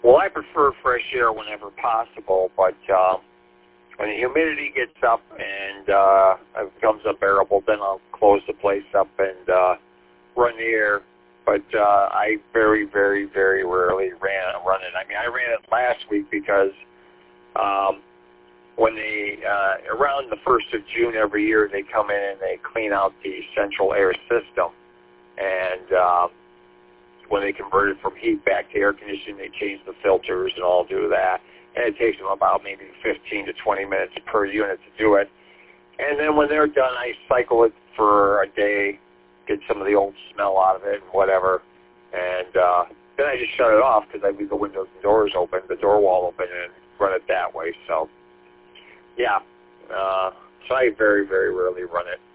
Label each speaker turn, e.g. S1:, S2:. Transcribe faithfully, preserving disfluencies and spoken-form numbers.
S1: Well, I prefer fresh air whenever possible, but uh, when the humidity gets up and uh, it becomes unbearable, then I'll close the place up and uh, run the air. But uh, I very, very, very rarely ran run it. I mean, I ran it last week because um, when they uh, around the first of June every year, they come in and they clean out the central air system, and um, when they convert it from heat back to air conditioning, they change the filters and all do that. And it takes them about maybe fifteen to twenty minutes per unit to do it. And then when they're done, I cycle it for a day, get some of the old smell out of it and whatever. And uh, then I just shut it off because I leave the windows and doors open, the door wall open, and run it that way. So, yeah. Uh, so I very, very rarely run it.